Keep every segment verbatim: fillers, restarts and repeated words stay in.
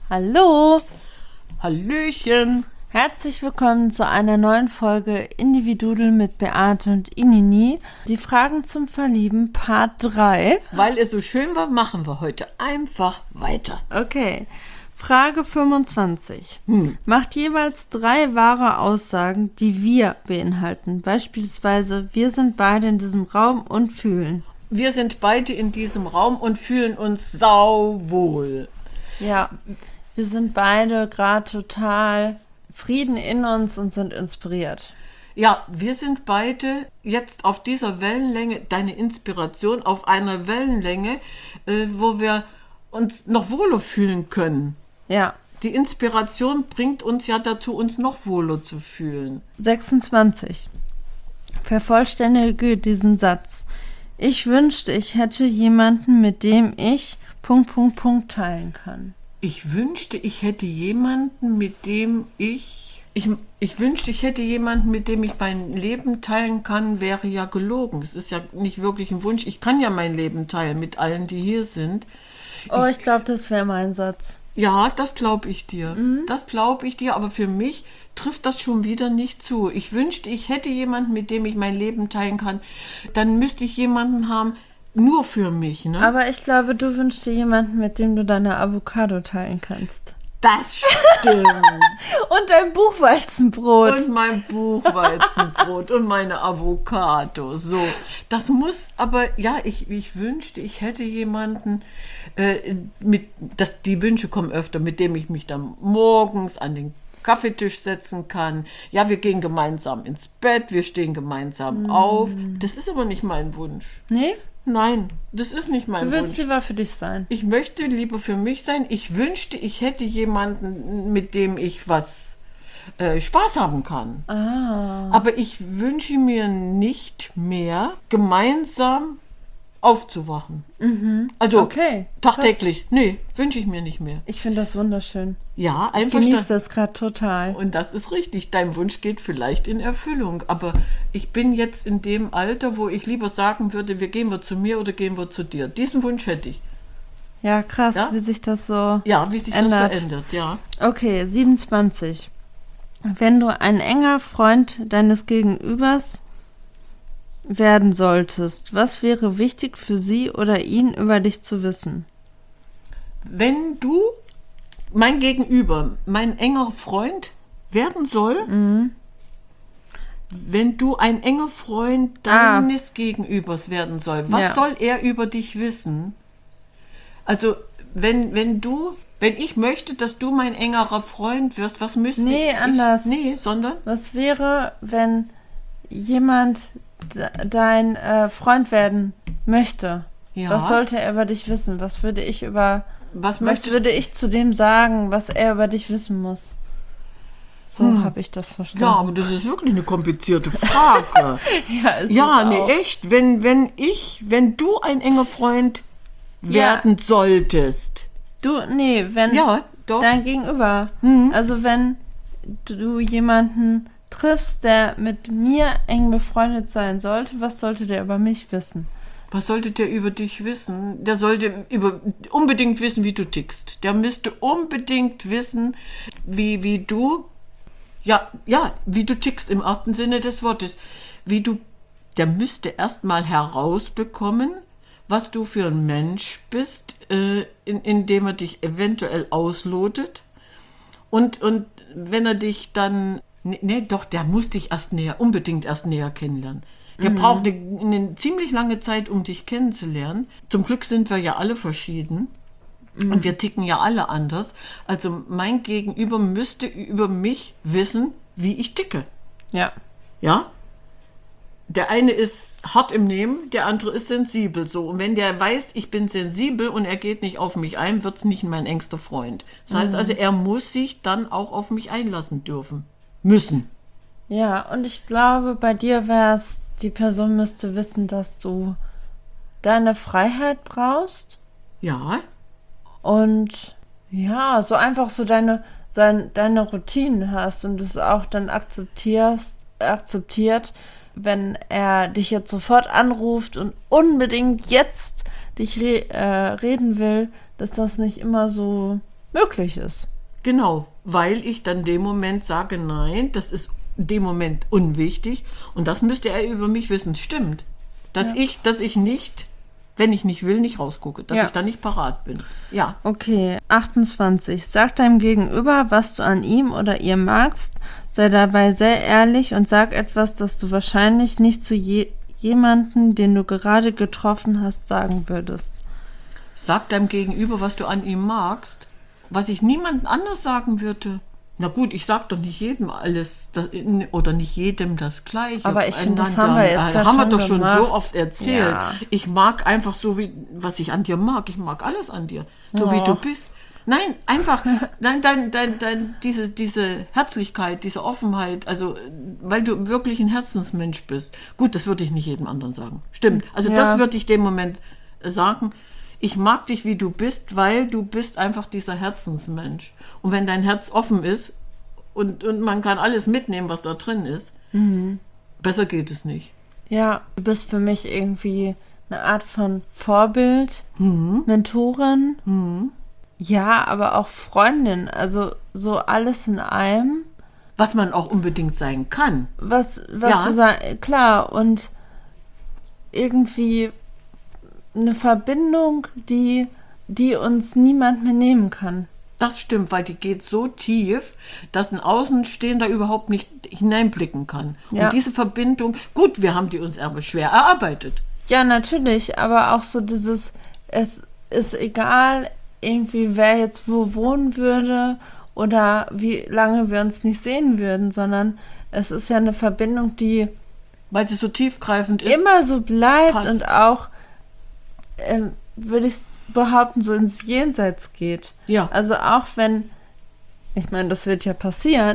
Hallo! Hallöchen! Herzlich willkommen zu einer neuen Folge Individudel mit Beate und Inini. Die Fragen zum Verlieben Part drei. Weil es so schön war, machen wir heute einfach weiter. Okay, Frage fünfundzwanzig. Hm. Macht jeweils drei wahre Aussagen, die wir beinhalten. Beispielsweise, wir sind beide in diesem Raum und fühlen. Wir sind beide in diesem Raum und fühlen uns sauwohl. Ja, wir sind beide gerade total Frieden in uns und sind inspiriert. Ja, wir sind beide jetzt auf dieser Wellenlänge, deine Inspiration, auf einer Wellenlänge, äh, wo wir uns noch wohler fühlen können. Ja. Die Inspiration bringt uns ja dazu, uns noch wohler zu fühlen. sechsundzwanzig. Vervollständige diesen Satz. Ich wünschte, ich hätte jemanden, mit dem ich Punkt, Punkt, Punkt teilen kann. Ich wünschte, ich hätte jemanden, mit dem ich, ich... Ich wünschte, ich hätte jemanden, mit dem ich mein Leben teilen kann, wäre ja gelogen. Es ist ja nicht wirklich ein Wunsch. Ich kann ja mein Leben teilen mit allen, die hier sind. Oh, ich glaube, das wäre mein Satz. Ja, das glaube ich dir. Mhm. Das glaube ich dir, aber für mich trifft das schon wieder nicht zu. Ich wünschte, ich hätte jemanden, mit dem ich mein Leben teilen kann. Dann müsste ich jemanden haben, nur für mich, ne? Aber ich glaube, du wünschst dir jemanden, mit dem du deine Avocado teilen kannst. Das stimmt. Und dein Buchweizenbrot. Und mein Buchweizenbrot und meine Avocado. So, das muss, aber ja, ich, ich wünschte, ich hätte jemanden, äh, mit, das, die Wünsche kommen öfter, mit dem ich mich dann morgens an den Kaffeetisch setzen kann. Ja, wir gehen gemeinsam ins Bett, wir stehen gemeinsam mm. auf. Das ist aber nicht mein Wunsch. Nee? Nein, das ist nicht mein Wunsch. Du willst lieber für dich sein. Ich möchte lieber für mich sein. Ich wünschte, ich hätte jemanden, mit dem ich was äh, Spaß haben kann. Ah. Aber ich wünsche mir nicht mehr, gemeinsam aufzuwachen. Mhm. Also okay. tagtäglich. Nee, wünsche ich mir nicht mehr. Ich finde das wunderschön. Ja, ich einfach. Ich genieße das gerade total. Und das ist richtig. Dein Wunsch geht vielleicht in Erfüllung. Aber ich bin jetzt in dem Alter, wo ich lieber sagen würde, wir gehen wir zu mir oder gehen wir zu dir. Diesen Wunsch hätte ich. Ja, krass, ja? wie sich das so Ja, wie sich ändert. das verändert, ja. Okay, siebenundzwanzig. Wenn du ein enger Freund deines Gegenübers werden solltest, was wäre wichtig für sie oder ihn über dich zu wissen? Wenn du mein Gegenüber, mein enger Freund werden soll, mhm. wenn du ein enger Freund deines ah. Gegenübers werden soll, was ja. soll er über dich wissen? Also, wenn, wenn du, wenn ich möchte, dass du mein engerer Freund wirst, was müsste nee, ich? Nee, anders. Nee, sondern? Was wäre, wenn jemand dein äh, Freund werden möchte? Ja. Was sollte er über dich wissen? Was würde ich über was, was würde ich zu dem sagen, was er über dich wissen muss? So hm. habe ich das verstanden. Ja, aber das ist wirklich eine komplizierte Frage. ja, ist ja, es nee, auch. echt. Wenn, wenn ich, wenn du ein enger Freund werden ja. solltest. Du, nee, wenn ja, doch. dein Gegenüber. Mhm. Also wenn du jemanden triffst, der mit mir eng befreundet sein sollte, was sollte der über mich wissen? Was sollte der über dich wissen? Der sollte über, unbedingt wissen, wie du tickst. Der müsste unbedingt wissen, wie, wie du, ja, ja, wie du tickst im ersten Sinne des Wortes. Wie du, der müsste erstmal herausbekommen, was du für ein Mensch bist, äh, in, indem er dich eventuell auslotet. Und, und wenn er dich dann Nee, nee, doch, der muss dich erst näher, unbedingt erst näher kennenlernen. Der mhm. braucht eine, eine ziemlich lange Zeit, um dich kennenzulernen. Zum Glück sind wir ja alle verschieden mhm. und wir ticken ja alle anders. Also mein Gegenüber müsste über mich wissen, wie ich ticke. Ja. Ja? Der eine ist hart im Nehmen, der andere ist sensibel. So. Und wenn der weiß, ich bin sensibel und er geht nicht auf mich ein, wird es nicht mein engster Freund. Das heißt also, er muss sich dann auch auf mich einlassen dürfen. Müssen. Ja, und ich glaube, bei dir wäre es, die Person müsste wissen, dass du deine Freiheit brauchst. Ja. Und ja, so einfach so deine, sein, deine Routinen hast und es auch dann akzeptierst, akzeptiert, wenn er dich jetzt sofort anruft und unbedingt jetzt dich re- äh, reden will, dass das nicht immer so möglich ist. Genau, weil ich dann dem Moment sage, nein, das ist in dem Moment unwichtig und das müsste er über mich wissen. Stimmt, dass Ja. ich, dass ich nicht, wenn ich nicht will, nicht rausgucke, dass Ja. ich da nicht parat bin. Ja, Okay, achtundzwanzig. Sag deinem Gegenüber, was du an ihm oder ihr magst, sei dabei sehr ehrlich und sag etwas, das du wahrscheinlich nicht zu je jemanden, den du gerade getroffen hast, sagen würdest. sag deinem Gegenüber, was du an ihm magst, was ich niemandem anders sagen würde. Na gut, ich sag doch nicht jedem alles das, oder nicht jedem das Gleiche. Aber ich finde, das Einander. haben wir jetzt ja haben wir schon doch schon gemacht. so oft erzählt. Ja. Ich mag einfach so, wie was ich an dir mag. Ich mag alles an dir, so wie Oh. du bist. Nein, einfach, nein, dein, dein, dein, diese, diese Herzlichkeit, diese Offenheit, also weil du wirklich ein Herzensmensch bist. Gut, das würde ich nicht jedem anderen sagen. Stimmt. Also Ja. das würde ich dem Moment sagen. Ich mag dich, wie du bist, weil du bist einfach dieser Herzensmensch. Und wenn dein Herz offen ist und, und man kann alles mitnehmen, was da drin ist, besser geht es nicht. Ja, du bist für mich irgendwie eine Art von Vorbild, Mentorin. Ja, aber auch Freundin. Also so alles in einem. Was man auch unbedingt sein kann. Was, was Ja. du sagst, klar, und irgendwie eine Verbindung, die, die uns niemand mehr nehmen kann. Das stimmt, weil die geht so tief, dass ein Außenstehender überhaupt nicht hineinblicken kann. Ja. Und diese Verbindung, gut, wir haben die uns aber schwer erarbeitet. Ja, natürlich, aber auch so dieses, es ist egal, irgendwie wer jetzt wo wohnen würde oder wie lange wir uns nicht sehen würden, sondern es ist ja eine Verbindung, die Weil sie so tiefgreifend ist. immer so bleibt passt. und auch, ähm, würde ich behaupten, so ins Jenseits geht. Ja. Also auch wenn, ich meine, das wird ja passieren,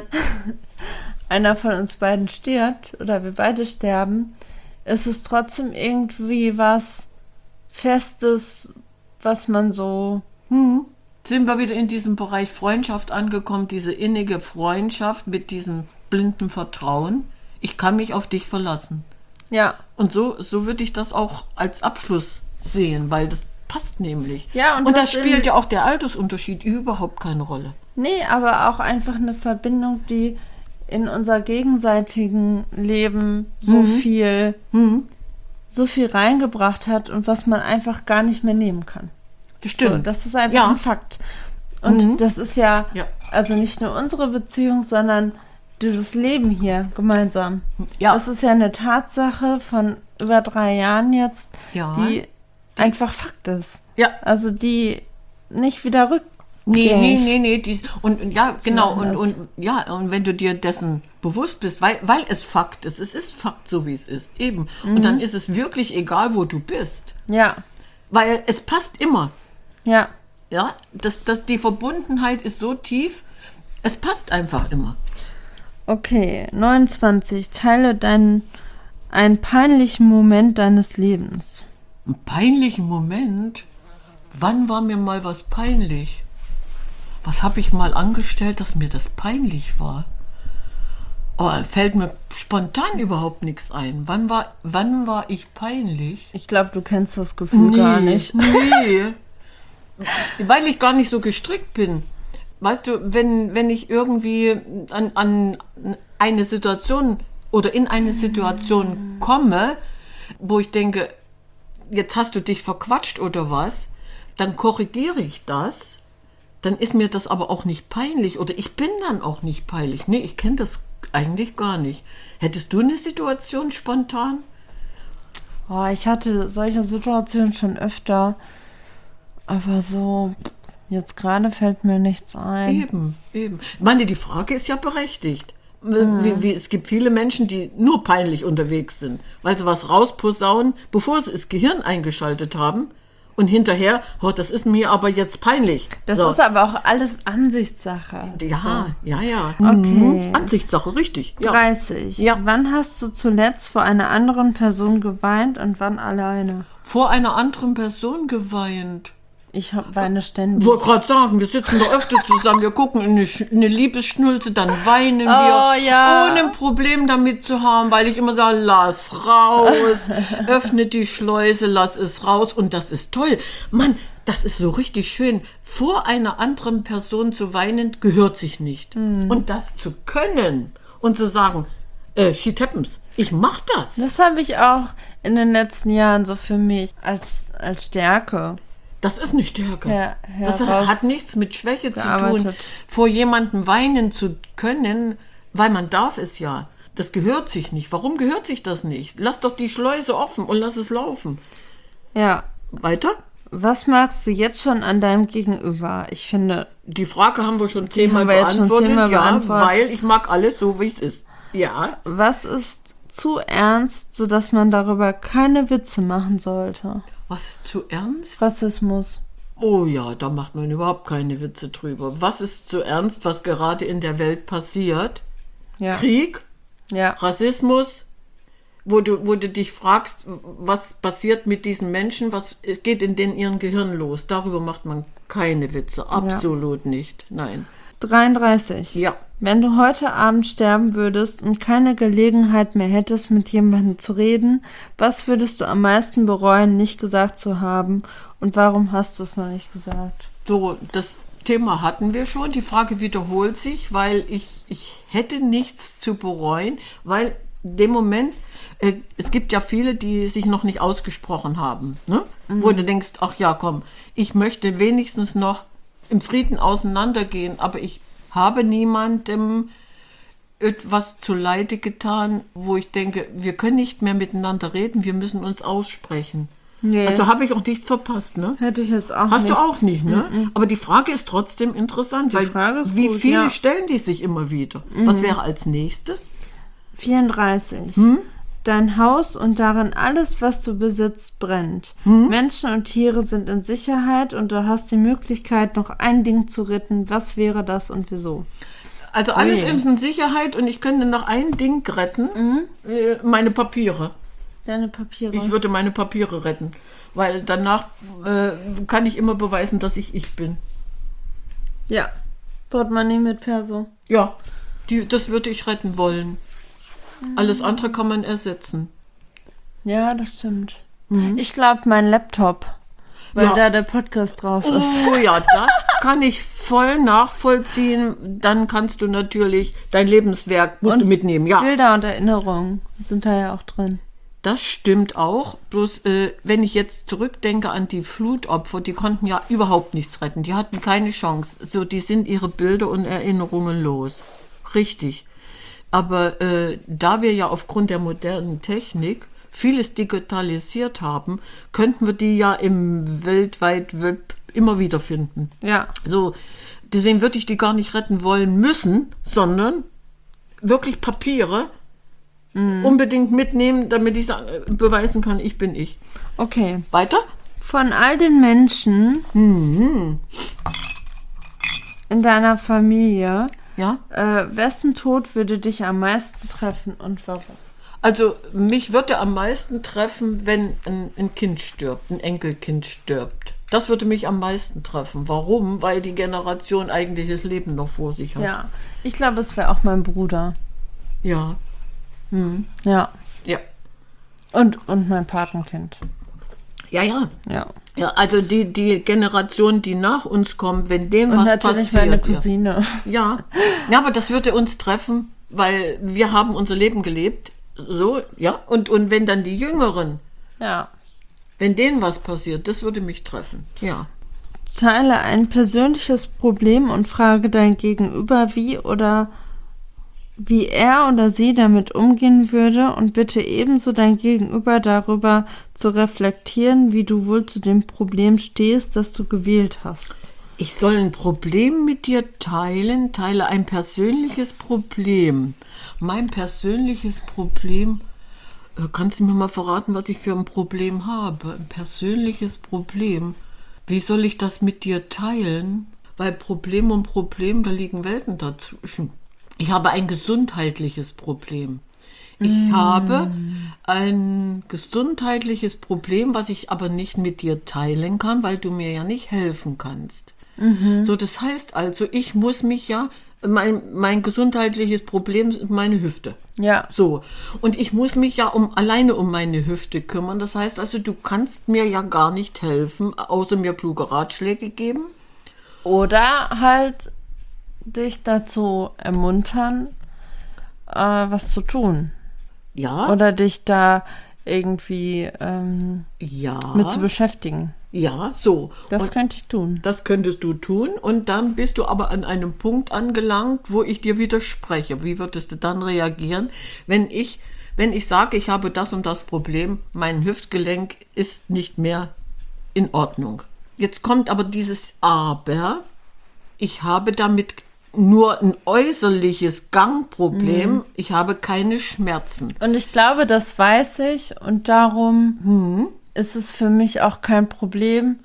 einer von uns beiden stirbt oder wir beide sterben, ist es trotzdem irgendwie was Festes, was man so, Hm. Sind wir wieder in diesem Bereich Freundschaft angekommen, diese innige Freundschaft mit diesem blinden Vertrauen. Ich kann mich auf dich verlassen. ja. Und so, so würde ich das auch als Abschluss sehen, weil das passt nämlich. Ja, und und da was spielt in- ja auch der Altersunterschied überhaupt keine Rolle. Nee, aber auch einfach eine Verbindung, die in unser gegenseitigen Leben so viel, so viel reingebracht hat und was man einfach gar nicht mehr nehmen kann. Das So, stimmt. das ist einfach Ja. ein Fakt. Und Mhm. das ist ja, Ja. also nicht nur unsere Beziehung, sondern dieses Leben hier gemeinsam. Ja. Das ist ja eine Tatsache von über drei Jahren jetzt, Ja. die einfach Fakt ist. Ja. Also die nicht wieder rück. Nee, Gängig. nee, nee, nee. Dies, und, und ja, genau. Und, anders. und ja, und wenn du dir dessen bewusst bist, weil, weil es Fakt ist, es ist Fakt, so wie es ist, eben. Und dann ist es wirklich egal, wo du bist. Ja, Weil es passt immer. ja. Ja, das, das, die Verbundenheit ist so tief, es passt einfach immer. Okay, neunundzwanzig. Teile deinen einen peinlichen Moment deines Lebens. Einen peinlichen Moment? Wann war mir mal was peinlich? Was habe ich mal angestellt, dass mir das peinlich war? Oh, fällt mir spontan überhaupt nichts ein. Wann war, wann war ich peinlich? Ich glaube, du kennst das Gefühl gar nicht. Nee. Weil ich gar nicht so gestrickt bin. Weißt du, wenn, wenn ich irgendwie an, an eine Situation oder in eine Situation komme, wo ich denke, jetzt hast du dich verquatscht oder was, dann korrigiere ich das. Dann ist mir das aber auch nicht peinlich oder ich bin dann auch nicht peinlich. Nee, ich kenne das eigentlich gar nicht. Hättest du eine Situation spontan? Oh, ich hatte solche Situationen schon öfter, aber so, jetzt gerade fällt mir nichts ein. Eben, eben. Ich meine, die Frage ist ja berechtigt. Wie, wie, es gibt viele Menschen, die nur peinlich unterwegs sind, weil sie was rausposaunen, bevor sie das Gehirn eingeschaltet haben und hinterher, oh, das ist mir aber jetzt peinlich. Das So. ist aber auch alles Ansichtssache. Ja, ja, ja. Okay. Mhm. Ansichtssache, richtig. Ja. dreißig. Ja. Wann hast du zuletzt vor einer anderen Person geweint und wann alleine? Vor einer anderen Person geweint. Ich hab weine ständig. Wollte gerade sagen, wir sitzen da öfter zusammen, wir gucken in eine, Sch- eine Liebesschnulze, dann weinen Oh, wir, ja. ohne ein Problem damit zu haben, weil ich immer sage, lass raus, öffne die Schleuse, lass es raus. Und das ist toll. Mann, das ist so richtig schön. Vor einer anderen Person zu weinen, gehört sich nicht. Mhm. Und das zu können und zu sagen, äh, shit happens, ich mach das. Das habe ich auch in den letzten Jahren so für mich als, als Stärke. Das ist eine Stärke. Her- das heraus- hat nichts mit Schwäche zu tun, gearbeitet. vor jemandem weinen zu können, weil man darf es ja. Das gehört sich nicht. Warum gehört sich das nicht? Lass doch die Schleuse offen und lass es laufen. Ja. Weiter? Was magst du jetzt schon an deinem Gegenüber? Ich finde, Die Frage haben wir schon zehnmal haben wir jetzt schon beantwortet, zehnmal ja, beantwortet. weil ich mag alles so, wie es ist. Ja. was ist zu ernst, sodass man darüber keine Witze machen sollte? Was ist zu ernst? Rassismus. Oh ja, da macht man überhaupt keine Witze drüber. Was ist zu ernst, was gerade in der Welt passiert? Ja. Krieg? Ja. Rassismus, wo du, wo du dich fragst, was passiert mit diesen Menschen, was es geht in den ihren Gehirn los. Darüber macht man keine Witze, absolut nicht, nein. dreiunddreißig. Ja. Wenn du heute Abend sterben würdest und keine Gelegenheit mehr hättest, mit jemandem zu reden, was würdest du am meisten bereuen, nicht gesagt zu haben? Und warum hast du es noch nicht gesagt? So, das Thema hatten wir schon, die Frage wiederholt sich, weil ich, ich hätte nichts zu bereuen, weil dem Moment, äh, es gibt ja viele, die sich noch nicht ausgesprochen haben, ne? Mhm. Wo du denkst, ach ja, komm, ich möchte wenigstens noch im Frieden auseinandergehen, aber ich habe niemandem etwas zuleide getan, wo ich denke, wir können nicht mehr miteinander reden, wir müssen uns aussprechen. Nee. Also habe ich auch nichts verpasst, ne? Hätte ich jetzt auch Hast nichts. du auch nicht, ne? Aber die Frage ist trotzdem interessant, Die weil Frage ist wie gut, viele ja. stellen die sich immer wieder? Was wäre als nächstes? vierunddreißig. Dein Haus und darin alles, was du besitzt, brennt. Hm? Menschen und Tiere sind in Sicherheit und du hast die Möglichkeit, noch ein Ding zu retten. Was wäre das und wieso? Also alles Ui. ist in Sicherheit und ich könnte noch ein Ding retten, äh, meine Papiere. Deine Papiere. Ich würde meine Papiere retten, weil danach äh, kann ich immer beweisen, dass ich ich bin. ja. Portemonnaie mit Perso. Ja, die, das würde ich retten wollen. Alles andere kann man ersetzen. Ja, das stimmt. Ich glaube, mein Laptop, weil Ja. da der Podcast drauf ist. Oh ja, das kann ich voll nachvollziehen. Dann kannst du natürlich dein Lebenswerk musst Und du mitnehmen. Ja, Bilder und Erinnerungen sind da ja auch drin. das stimmt auch. Bloß äh, wenn ich jetzt zurückdenke an die Flutopfer, die konnten ja überhaupt nichts retten. Die hatten keine Chance. So, die sind ihre Bilder und Erinnerungen los. Richtig. Aber äh, da wir ja aufgrund der modernen Technik vieles digitalisiert haben, könnten wir die ja im weltweit Web immer wieder finden. Ja. So, deswegen würde ich die gar nicht retten wollen müssen, sondern wirklich Papiere unbedingt mitnehmen, damit ich sa- beweisen kann, ich bin ich. Okay. Weiter? Von all den Menschen in deiner Familie, Ja. äh, wessen Tod würde dich am meisten treffen und warum? Also mich würde am meisten treffen, wenn ein, ein Kind stirbt, ein Enkelkind stirbt. Das würde mich am meisten treffen. Warum? Weil die Generation eigentlich das Leben noch vor sich hat. Ja. Ich glaube, es wäre auch mein Bruder. Ja. Ja. Ja. Und, und mein Patenkind. Ja, ja. Ja. Ja, also die, die Generation, die nach uns kommt, wenn dem Und was natürlich passiert. meine Cousine. Ja. Ja, aber das würde uns treffen, weil wir haben unser Leben gelebt. So, ja. Und, und wenn dann die Jüngeren, Ja. wenn denen was passiert, das würde mich treffen. Ja. Teile ein persönliches Problem und frage dein Gegenüber, wie oder wie er oder sie damit umgehen würde und bitte ebenso dein Gegenüber darüber zu reflektieren, wie du wohl zu dem Problem stehst, das du gewählt hast. Ich soll ein Problem mit dir teilen, teile ein persönliches Problem. Mein persönliches Problem, äh, kannst du mir mal verraten, was ich für ein Problem habe? Ein persönliches Problem. Wie soll ich das mit dir teilen? Weil Problem und Problem, da liegen Welten dazwischen. Ich habe ein gesundheitliches Problem. Ich Mm. habe ein gesundheitliches Problem, was ich aber nicht mit dir teilen kann, weil du mir ja nicht helfen kannst. Mhm. So, das heißt also, ich muss mich ja, mein, mein gesundheitliches Problem ist meine Hüfte. Ja. So, und ich muss mich ja um alleine um meine Hüfte kümmern. Das heißt also, du kannst mir ja gar nicht helfen, außer mir kluge Ratschläge geben. Oder halt dich dazu ermuntern, äh, was zu tun. Ja, Oder dich da irgendwie ähm, ja, mit zu beschäftigen. ja, so. Das Und könnte ich tun. das könntest du tun und dann bist du aber an einem Punkt angelangt, wo ich dir widerspreche. Wie würdest du dann reagieren, wenn ich, wenn ich sage, ich habe das und das Problem, mein Hüftgelenk ist nicht mehr in Ordnung. Jetzt kommt aber dieses Aber, ich habe damit nur ein äußerliches Gangproblem, Mhm. ich habe keine Schmerzen. Und ich glaube, das weiß ich und darum Mhm. ist es für mich auch kein Problem,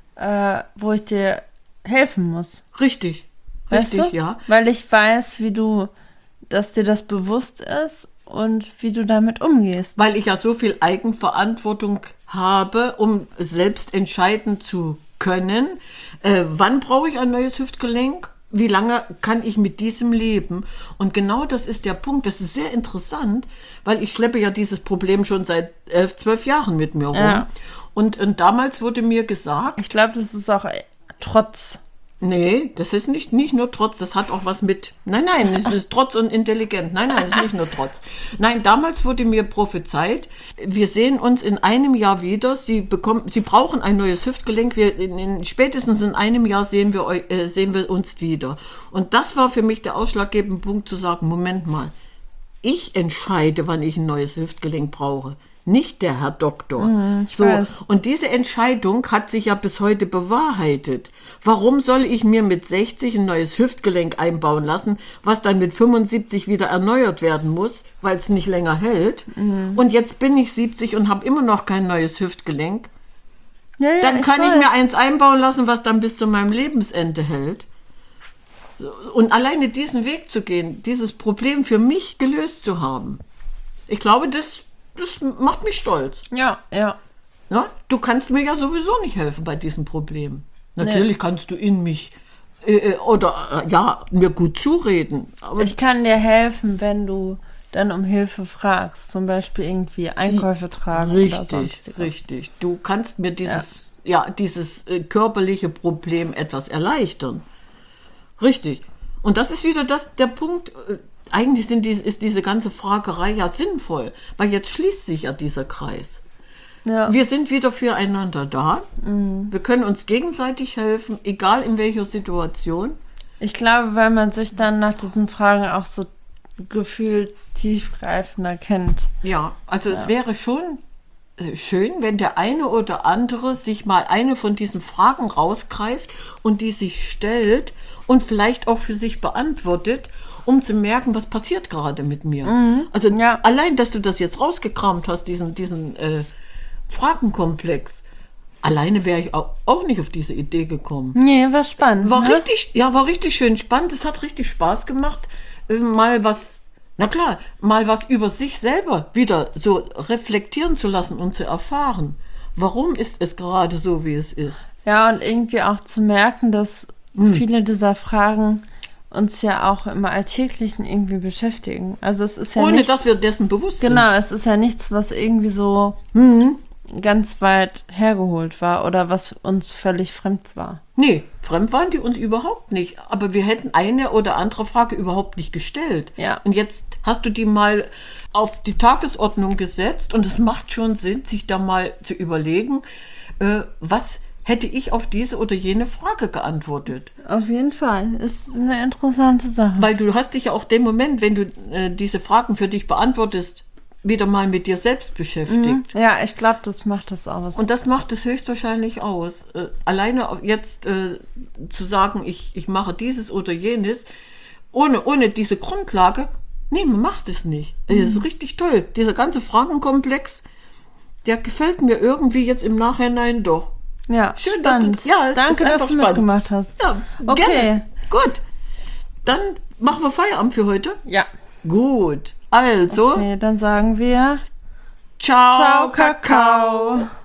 äh, wo ich dir helfen muss. Richtig, Weißt richtig, du? ja. Weil ich weiß, wie du, dass dir das bewusst ist und wie du damit umgehst. Weil ich ja so viel Eigenverantwortung habe, um selbst entscheiden zu können, äh, wann brauche ich ein neues Hüftgelenk, wie lange kann ich mit diesem leben. Und genau das ist der Punkt, das ist sehr interessant, weil ich schleppe ja dieses Problem schon seit elf, zwölf Jahren mit mir rum. Ja. Und, und damals wurde mir gesagt, Ich glaube, das ist auch Trotz. nee, das ist nicht, nicht nur Trotz, das hat auch was mit, nein, nein, es ist Trotz und intelligent, nein, nein, es ist nicht nur Trotz. Nein, damals wurde mir prophezeit, wir sehen uns in einem Jahr wieder, Sie bekommen, Sie brauchen ein neues Hüftgelenk, wir in, in, spätestens in einem Jahr sehen wir, eu- äh, sehen wir uns wieder. Und das war für mich der ausschlaggebende Punkt zu sagen, Moment mal, ich entscheide, wann ich ein neues Hüftgelenk brauche. Nicht der Herr Doktor. ich so, weiß. und diese Entscheidung hat sich ja bis heute bewahrheitet. Warum soll ich mir mit sechzig ein neues Hüftgelenk einbauen lassen, was dann mit fünfundsiebzig wieder erneuert werden muss, weil es nicht länger hält? Und jetzt bin ich siebzig und habe immer noch kein neues Hüftgelenk. Ja, ja, Dann kann ich weiß. mir eins einbauen lassen, was dann bis zu meinem Lebensende hält. Und alleine diesen Weg zu gehen, dieses Problem für mich gelöst zu haben, ich glaube, das, das macht mich stolz. Ja, ja. Ja? Du kannst mir ja sowieso nicht helfen bei diesem Problem. Natürlich kannst du in mich äh, äh, oder äh, ja, mir gut zureden. Aber Ich kann dir helfen, wenn du dann um Hilfe fragst. Zum Beispiel irgendwie Einkäufe tragen oder richtig, sonstiges. richtig. Du kannst mir dieses, ja. dieses äh, körperliche Problem etwas erleichtern. Richtig. Und das ist wieder das, der Punkt. Äh, eigentlich sind die, ist diese ganze Fragerei ja sinnvoll, weil jetzt schließt sich ja dieser Kreis. Ja. Wir sind wieder füreinander da. Wir können uns gegenseitig helfen, egal in welcher Situation. Ich glaube, weil man sich dann nach diesen Fragen auch so gefühlt tiefgreifender kennt. Ja, also es wäre schon äh, schön, wenn der eine oder andere sich mal eine von diesen Fragen rausgreift und die sich stellt und vielleicht auch für sich beantwortet, um zu merken, was passiert gerade mit mir. Also ja. allein, dass du das jetzt rausgekramt hast, diesen, diesen äh, Fragenkomplex, alleine wäre ich auch, auch nicht auf diese Idee gekommen. Nee, war spannend. War ne? richtig, ja, war richtig schön spannend. Es hat richtig Spaß gemacht, äh, mal was, na klar, mal was über sich selber wieder so reflektieren zu lassen und zu erfahren. Warum ist es gerade so, wie es ist? Ja, und irgendwie auch zu merken, dass Hm. viele dieser Fragen uns ja auch im Alltäglichen irgendwie beschäftigen. Also es ist ja Ohne nichts, dass wir dessen bewusst sind. genau, es ist ja nichts, was irgendwie so Mhm. ganz weit hergeholt war oder was uns völlig fremd war. Nee, fremd waren die uns überhaupt nicht. Aber wir hätten eine oder andere Frage überhaupt nicht gestellt. Ja. Und jetzt hast du die mal auf die Tagesordnung gesetzt und es macht schon Sinn, sich da mal zu überlegen, äh, was hätte ich auf diese oder jene Frage geantwortet. Auf jeden Fall. Ist eine interessante Sache. Weil du hast dich ja auch dem Moment, wenn du äh, diese Fragen für dich beantwortest, wieder mal mit dir selbst beschäftigt. Ja, ich glaube, das macht das aus. Und das macht es höchstwahrscheinlich aus. Äh, alleine auf- jetzt äh, zu sagen, ich, ich mache dieses oder jenes, ohne, ohne diese Grundlage, nee, man macht es nicht. Das ist richtig toll. Dieser ganze Fragenkomplex, der gefällt mir irgendwie jetzt im Nachhinein doch. ja, Schön, dass du- spannend. ja, es Danke, ist dass einfach du spannend. mitgemacht hast. Ja, Okay. gerne. Gut. Dann machen wir Feierabend für heute. Ja. Gut. Also, Okay, dann sagen wir ciao, Ciao, Kakao. Kakao.